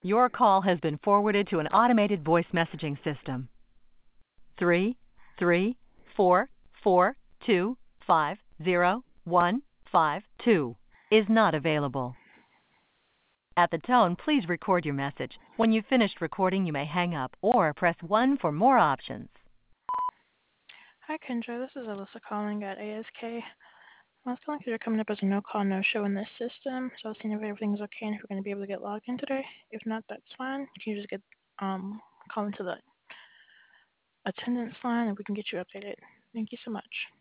Your call has been forwarded to an automated voice messaging system. 33442505152 is not available. At the tone, please record your message. When you've finished recording, you may hang up or press 1 for more options. Hi, Kendra. This is Alyssa calling at ASK. I was calling because you're coming up as a no-call, no-show in this system, so I was seeing if everything's okay and if we're going to be able to get logged in today. If not, that's fine. Can you just get call into the attendance line and we can get you updated. Thank you so much.